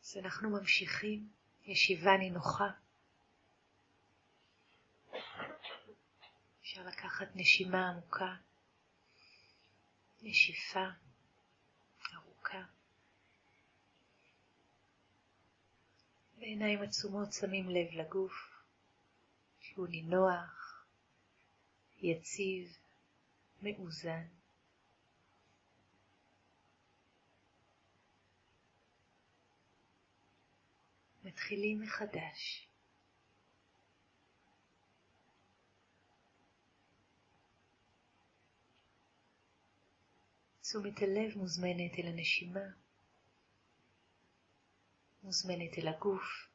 אז אנחנו ממשיכים ישיבה נינוחה. אפשר לקחת נשימה עמוקה, נשיפה ארוכה. בעיניים עצומות שמים לב לגוף, שהוא נינוח, יציב, מאוזן. מתחילים מחדש. תשומת הלב מוזמנת אל הנשימה, מוזמנת אל הגוף.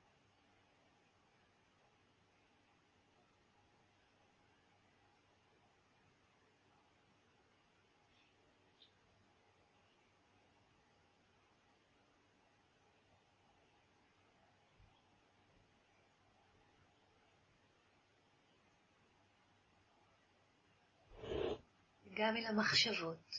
גם אל המחשבות.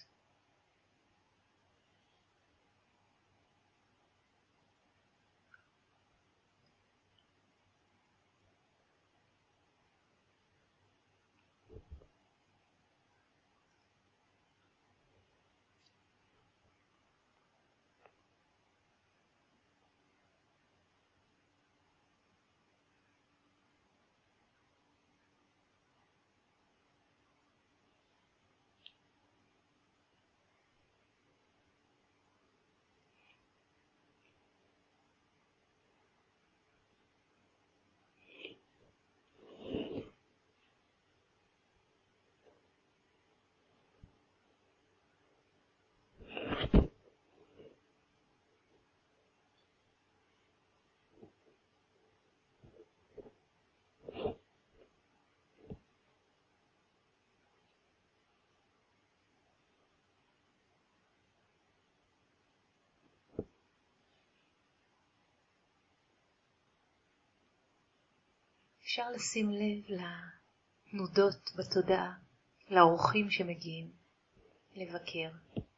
אפשר לשים לב לתנודות בתודעה, לאורחים שמגיעים לבקר.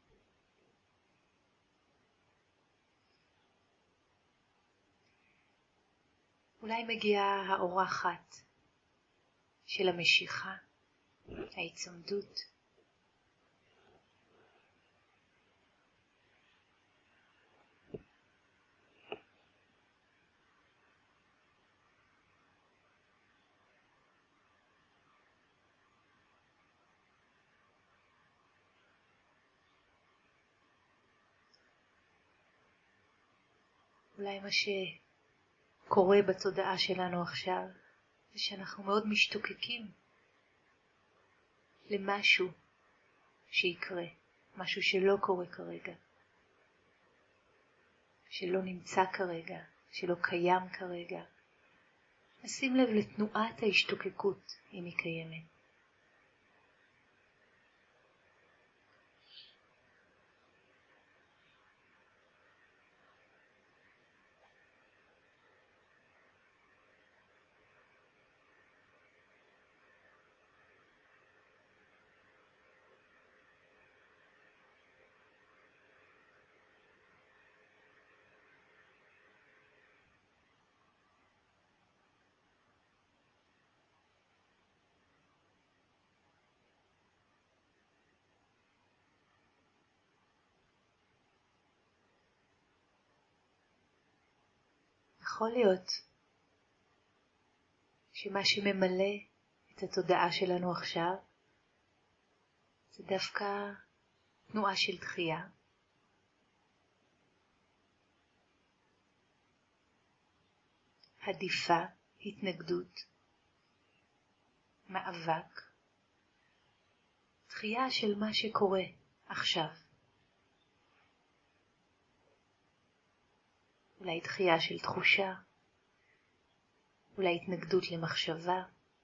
אולי מגיעה האורחת של המשיכה, ההיצמדות. אולי מה שקורה בתודעה שלנו עכשיו, זה שאנחנו מאוד משתוקקים למשהו שיקרה, משהו שלא קורה כרגע, שלא נמצא כרגע, שלא קיים כרגע. נשים לב לתנועת ההשתוקקות, אם היא קיימת. יכול להיות שמה שממלא את התודעה שלנו עכשיו זה דווקא תנועה של דחייה. הדיפה, התנגדות, מאבק, דחייה של מה שקורה עכשיו. אולי דחייה של תחושה, אולי התנגדות למחשבה,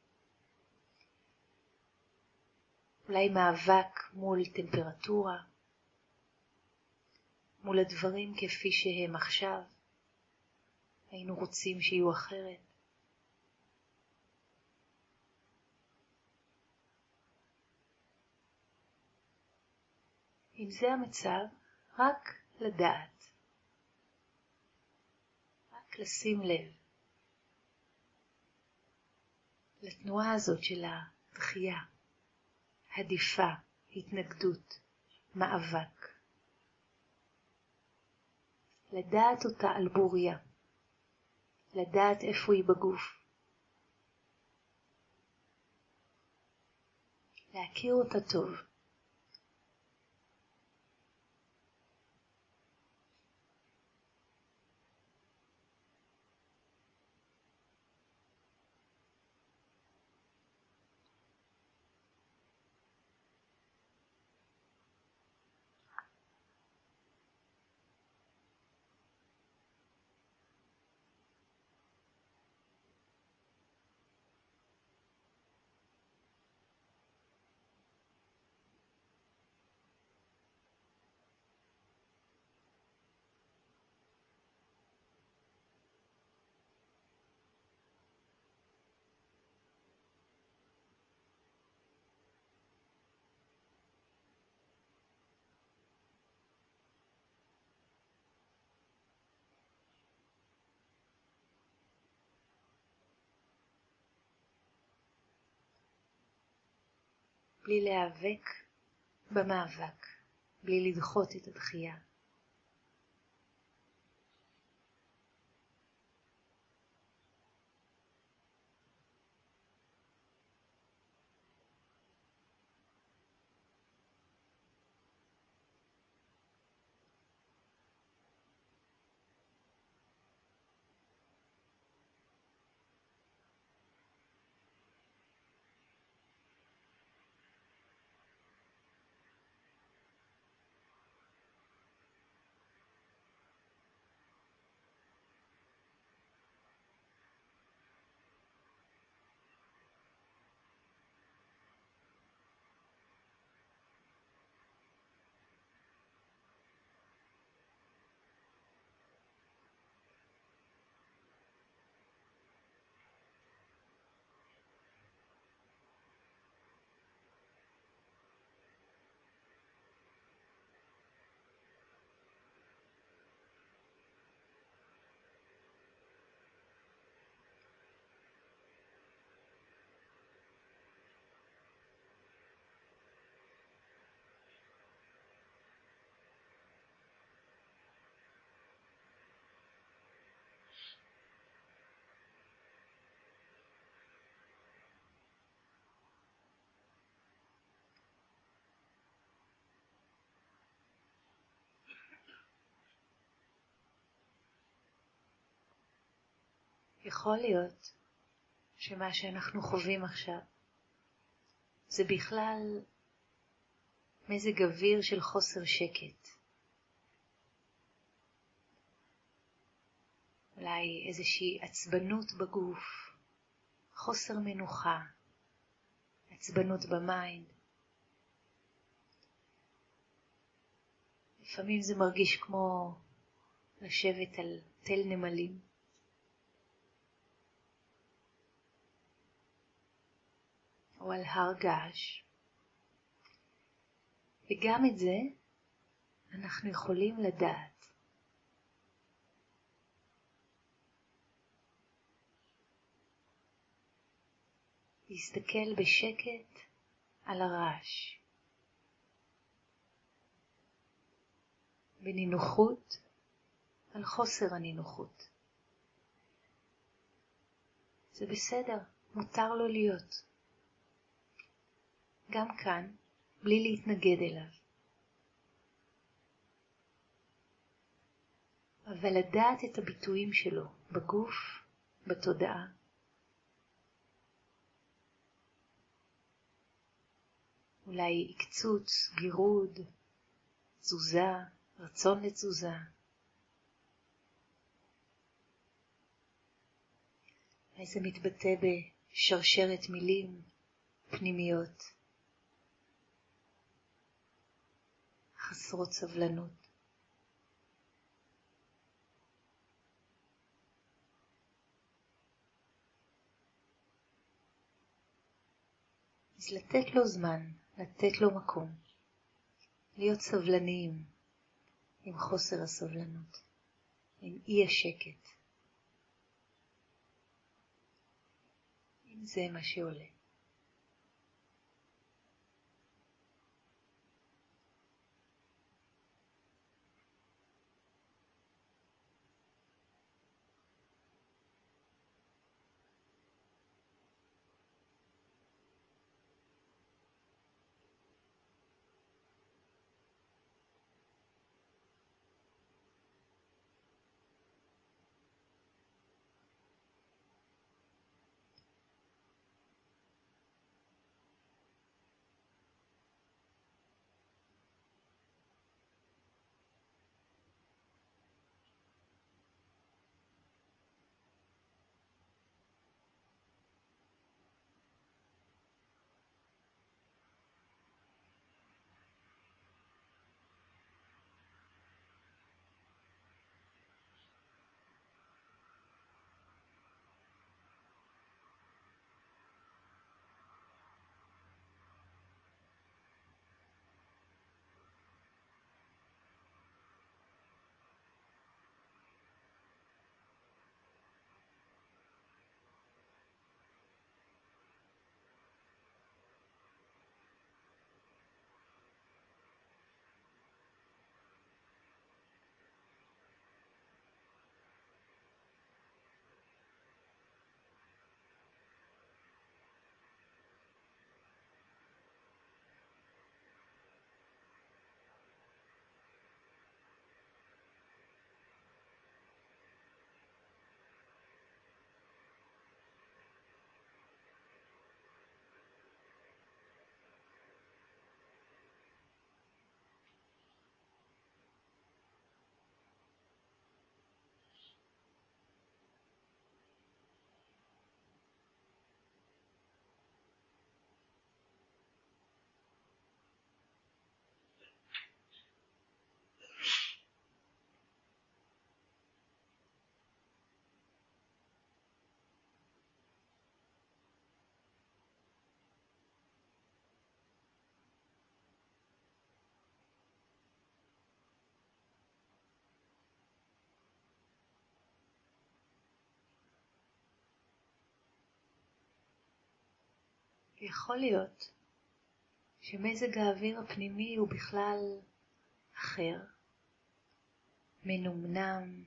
אולי מאבק מול טמפרטורה, מול הדברים כפי שהם עכשיו. היינו רוצים שיהיו אחרת. אם זה המצב, רק לדעת. רק לשים לב לתנועה הזאת של הדחייה, הדיפה, התנגדות, מאבק. לדעת אותה על בוריה, לדעת איפה היא בגוף. להכיר אותה טוב. בלי להיאבק במאבק, בלי לדחות את הדחייה. יכול להיות שמה שאנחנו חווים עכשיו זה בכלל מזג אוויר של חוסר שקט. אולי איזושהי עצבנות בגוף, חוסר מנוחה, עצבנות במיינד. לפעמים זה מרגיש כמו לשבת על תל נמלים. או על הר געש. וגם את זה אנחנו יכולים לדעת. להסתכל בשקט על הרעש. בנינוחות על חוסר הנינוחות. זה בסדר, מותר לו להיות. גם כאן, בלי להתנגד אליו. אבל לדעת את הביטויים שלו בגוף, בתודעה. אולי עקצוץ, גירוד, תזוזה, רצון לתזוזה. אולי זה מתבטא בשרשרת מילים פנימיות, חסרות סבלנות. אז לתת לו זמן, לתת לו מקום, להיות סבלניים עם חוסר הסבלנות, עם אי השקט. אם זה מה שעולה. יכול להיות שמזג האוויר הפנימי הוא בכלל אחר, מנומנם,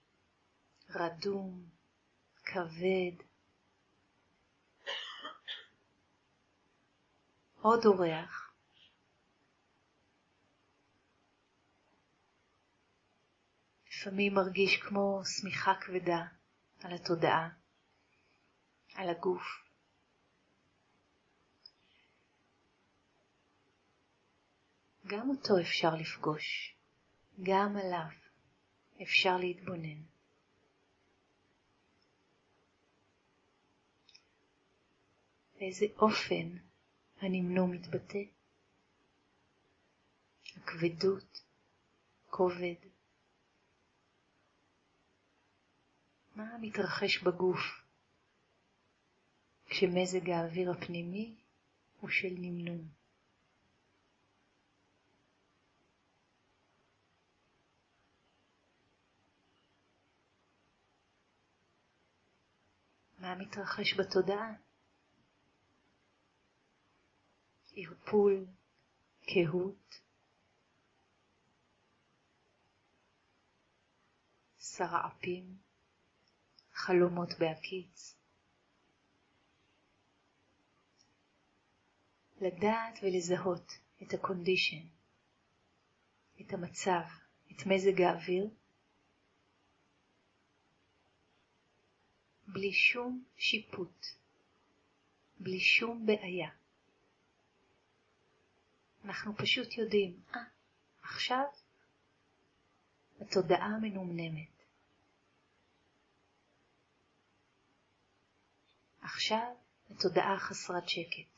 רדום, כבד. עוד אורח. לפעמים מרגיש כמו סמיכה כבדה על התודעה, על הגוף. גם אותו אפשר לפגוש, גם עליו אפשר להתבונן. באיזה אופן הנמנום מתבטא? הכבדות, כובד. מה מתרחש בגוף כשמזג האוויר הפנימי הוא של נמנום? מה מתרחש בתודעה? ערפול, קהות, שרעפים, חלומות בהקיץ. לדעת ולזהות את הקונדישן, את המצב, את מזג האוויר, בלי שום שיפוט, בלי שום בעיה. אנחנו פשוט יודעים, עכשיו התודעה מנומנמת. עכשיו התודעה חסרת שקט.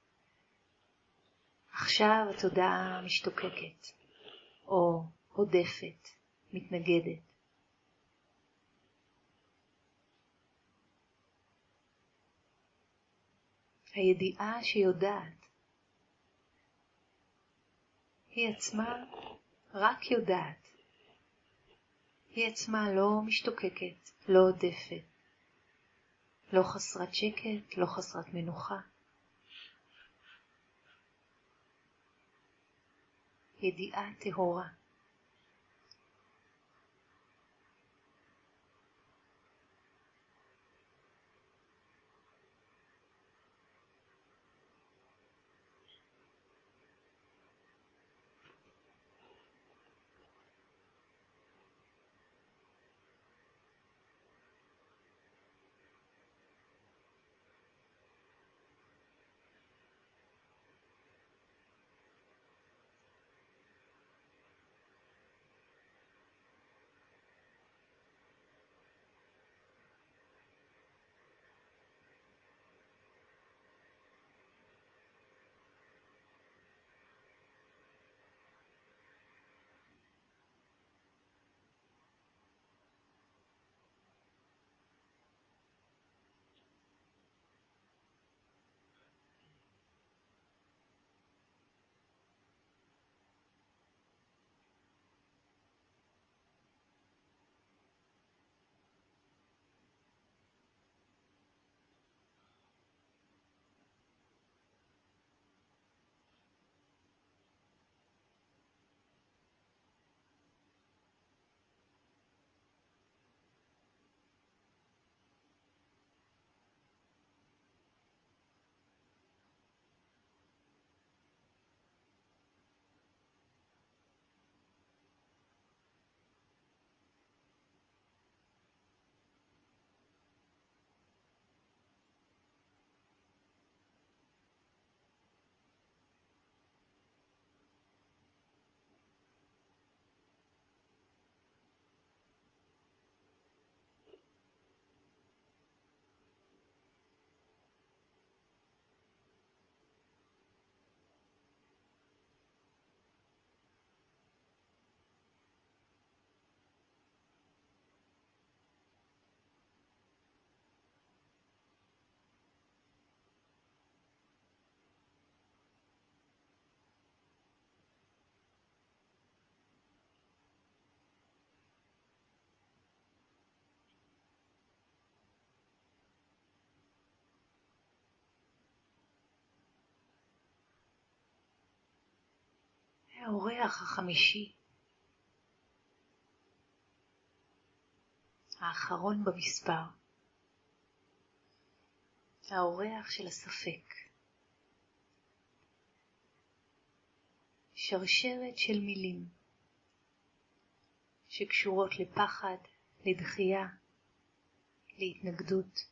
עכשיו התודעה משתוקקת, או עודפת, מתנגדת. הידיעה שיודעת, היא עצמה רק יודעת. היא עצמה לא משתוקקת, לא עודפת, לא חסרת שקט, לא חסרת מנוחה. ידיעה טהורה. האורח החמישי, האחרון במספר, האורח של הספק. שרשרת של מילים שקשורות לפחד, לדחייה, להתנגדות.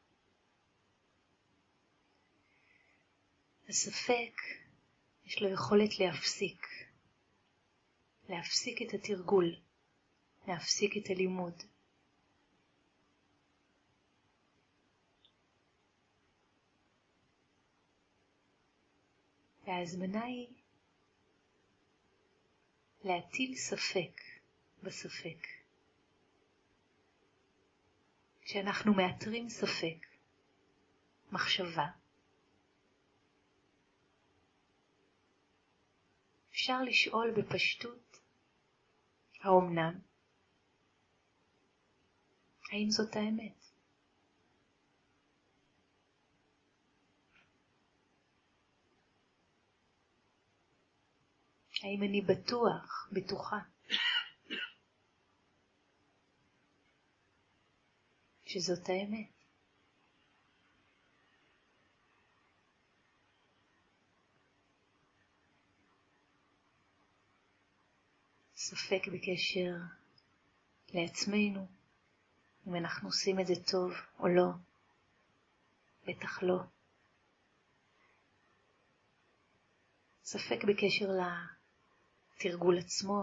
הספק יש לו יכולת להפסיק את התרגול, להפסיק את הלימוד. וההזמנה היא להטיל ספק בספק. כשאנחנו מאתרים ספק, מחשבה, אפשר לשאול בפשטות, האומנם? האם זאת האמת? האם אני בטוחה שזאת האמת? ספק בקשר לעצמנו, אם אנחנו עושים את זה טוב או לא, בטח לא. ספק בקשר לתרגול עצמו,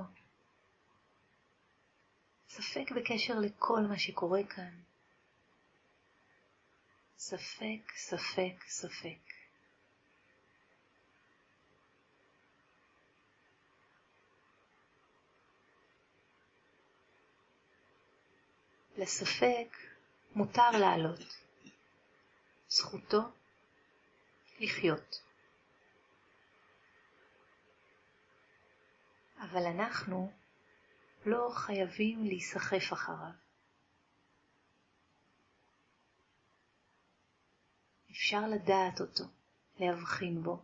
ספק בקשר לכל מה שקורה כאן. ספק, ספק, ספק. לספק מותר לעלות. זכותו לחיות. אבל אנחנו לא חייבים להיסחף אחריו. אפשר לדעת אותו, להבחין בו,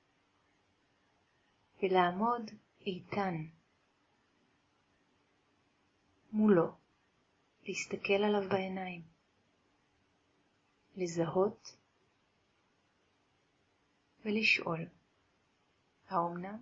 ולעמוד איתן מולו, להסתכל עליו בעיניים, לזהות ולשאול, האומנם?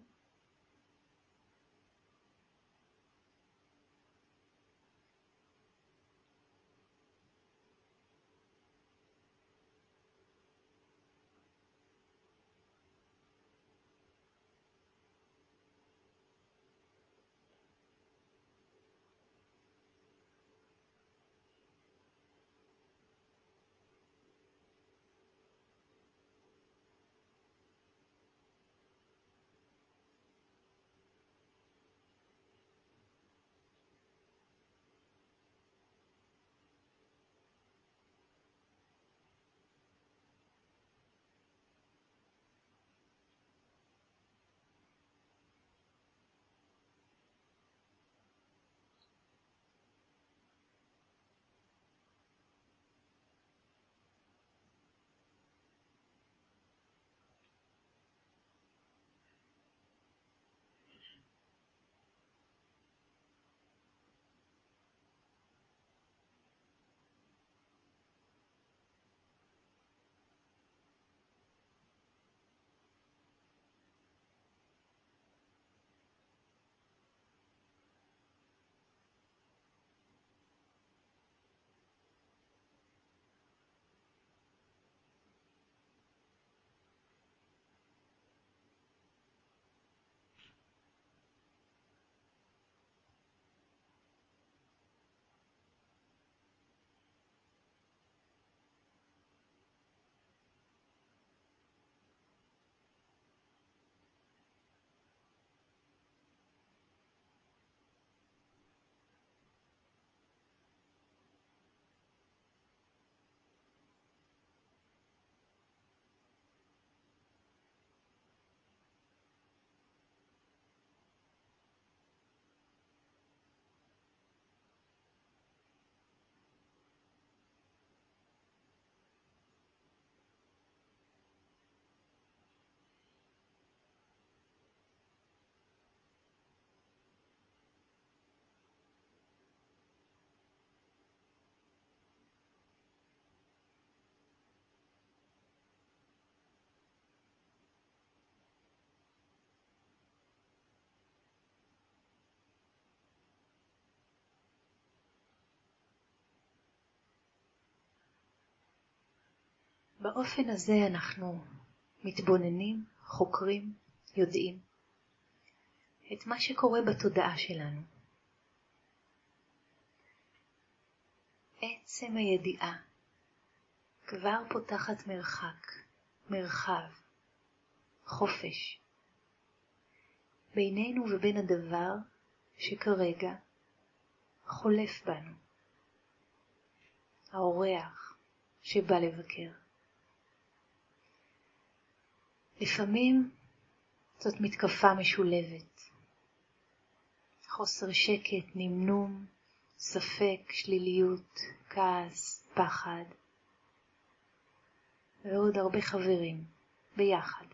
באופן הזה אנחנו מתבוננים, חוקרים, יודעים את מה שקורה בתודעה שלנו. עצם הידיעה כבר פותחת מרחק, מרחב, חופש, בינינו ובין הדבר שכרגע חולף בנו, האורח שבא לבקר. לפעמים זאת מתקפה משולבת, חוסר שקט, נמנום, ספק, שליליות, כעס, פחד, ועוד הרבה חברים ביחד.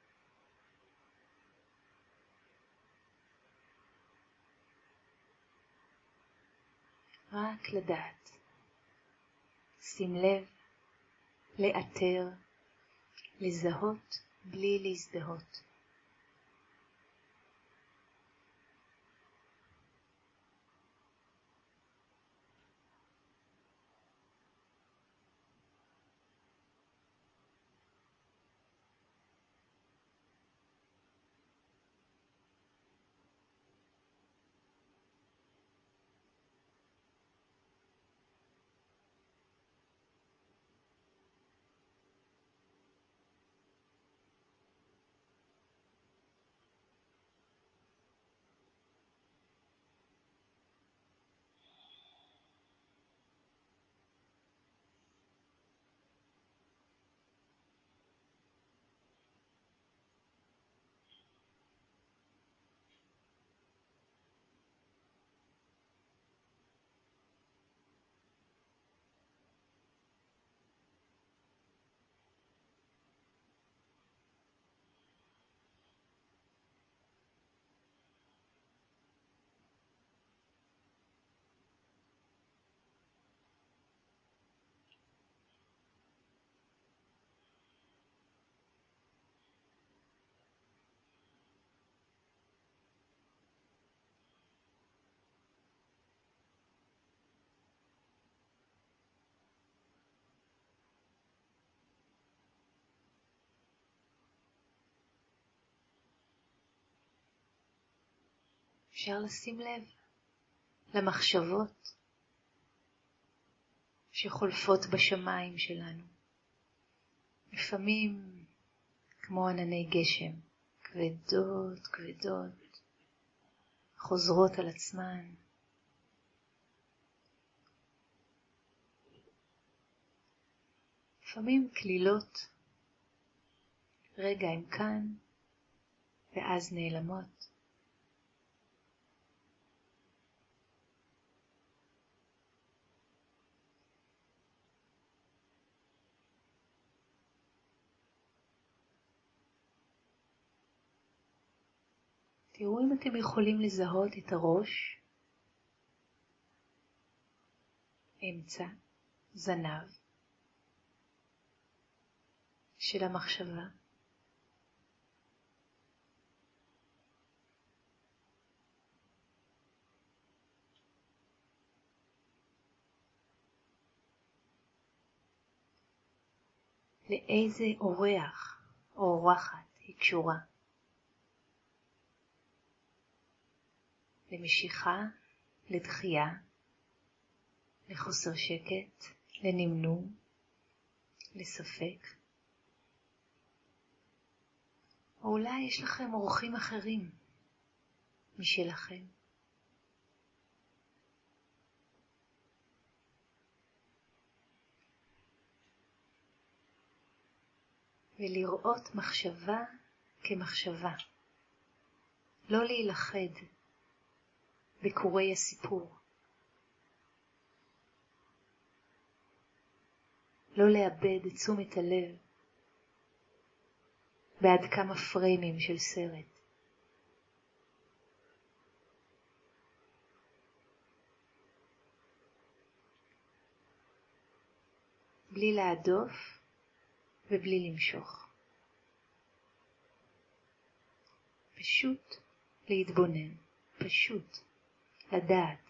רק לדעת, שים לב, לאתר, לזהות בלי להזדהות. אפשר לשים לב למחשבות שחולפות בשמיים שלנו. לפעמים כמו ענני גשם, כבדות, כבדות, חוזרות על עצמן. לפעמים כלילות, רגע הם כאן, ואז נעלמות. תראו אם אתם יכולים לזהות את הראש, אמצע, זנב של המחשבה. לאיזה אורח או אורחת היא קשורה? למשיכה, לדחייה, לחוסר שקט, לנמנום, לספק. או אולי יש לכם אורחים אחרים משלכם. ולראות מחשבה כמחשבה. לא להילחד בקורי הסיפור. לא לאבד את תשומת הלב בעד כמה פריימים של סרט. בלי להדוף ובלי למשוך. פשוט להתבונן, פשוט לדעת.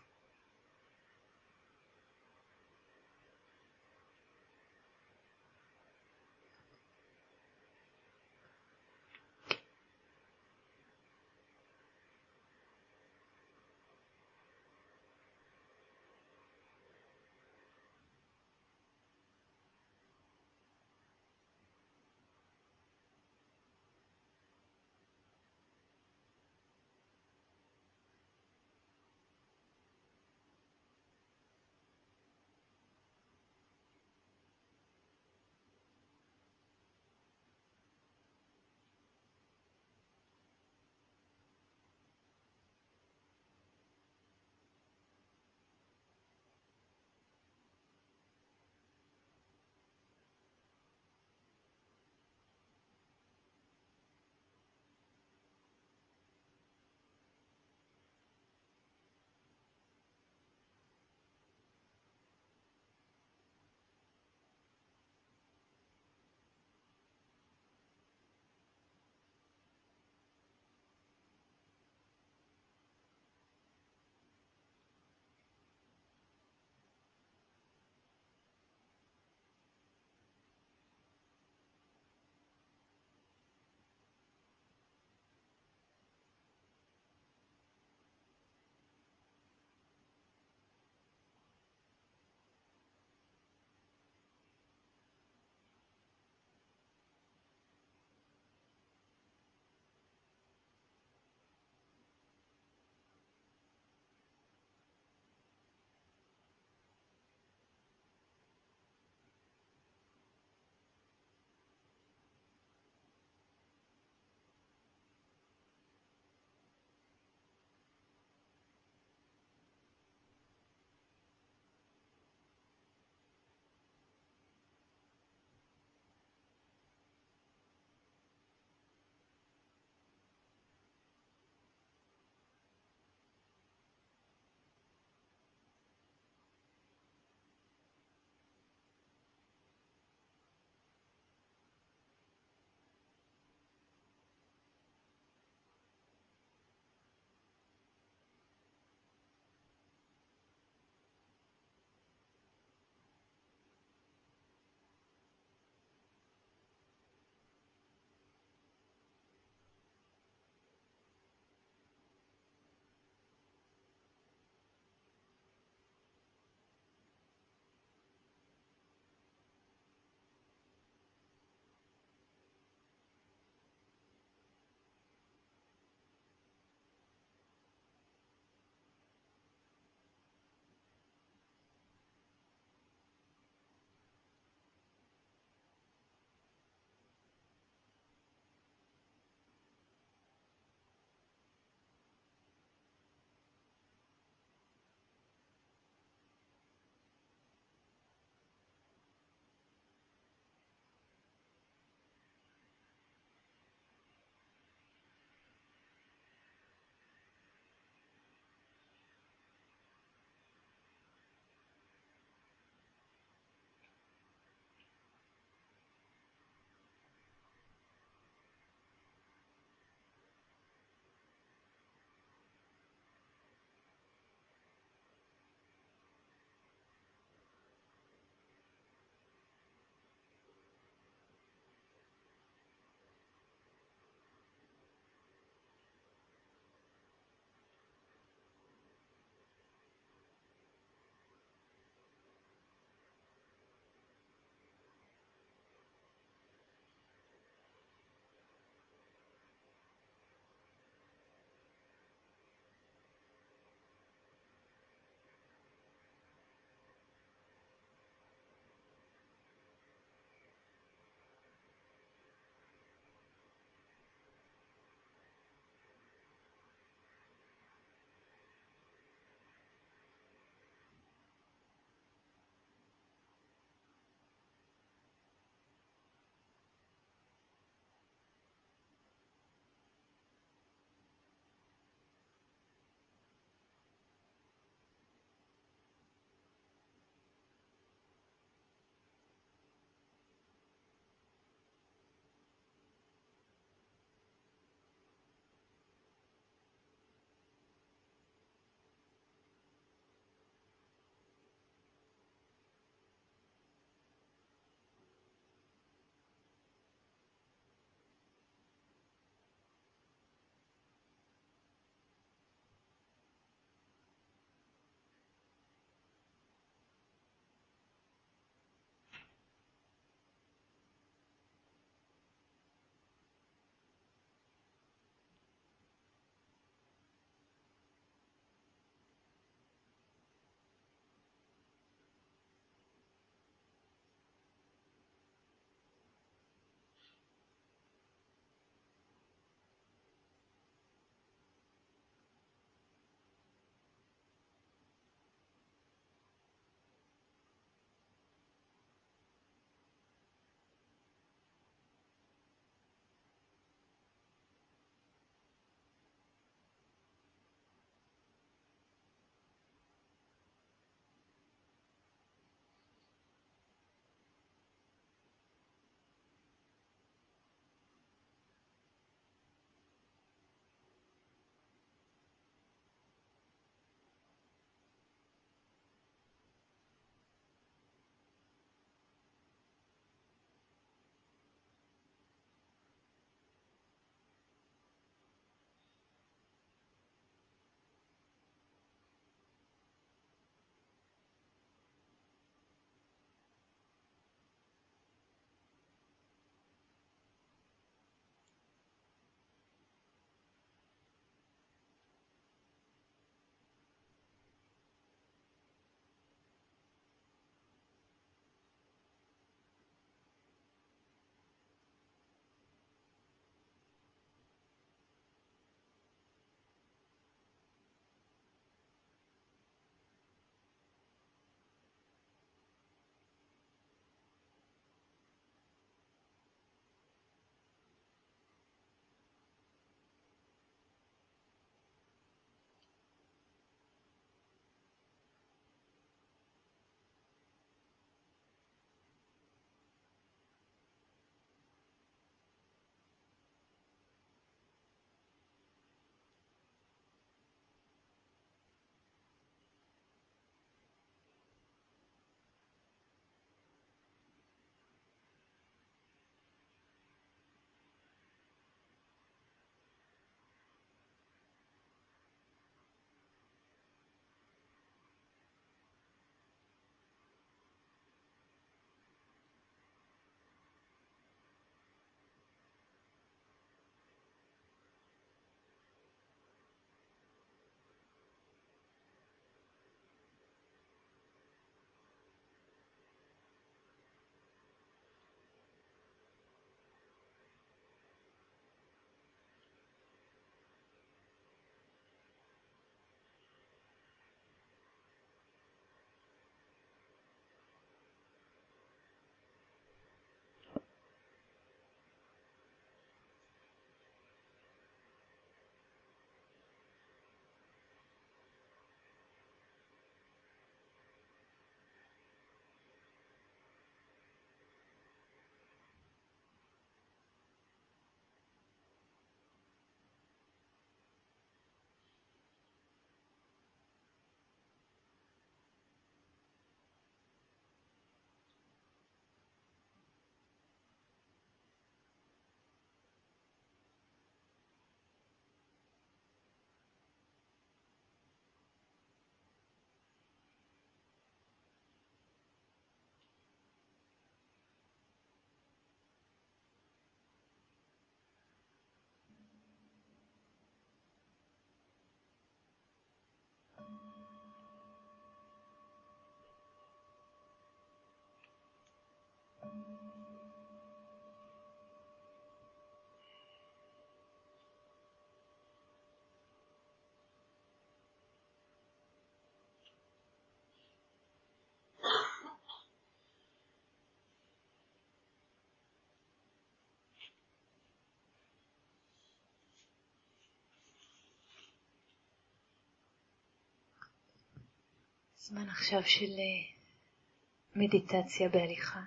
זמן עכשיו של מדיטציה בהליכה.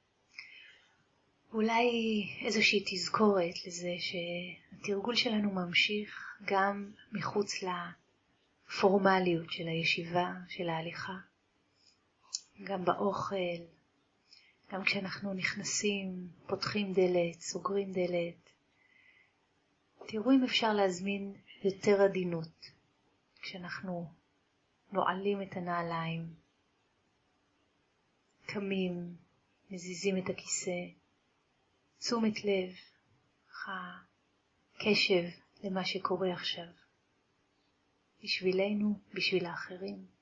אולי איזושהי תזכורת לזה שהתרגול שלנו ממשיך גם מחוץ לפורמליות של הישיבה, של ההליכה. גם באוכל, גם כשאנחנו נכנסים, פותחים דלת, סוגרים דלת. תראו אם אפשר להזמין יותר עדינות כשאנחנו נועלים את הנעליים, קמים, מזיזים את הכיסא, תשומת לב, קשב למה שקורה עכשיו, בשבילנו, בשביל האחרים.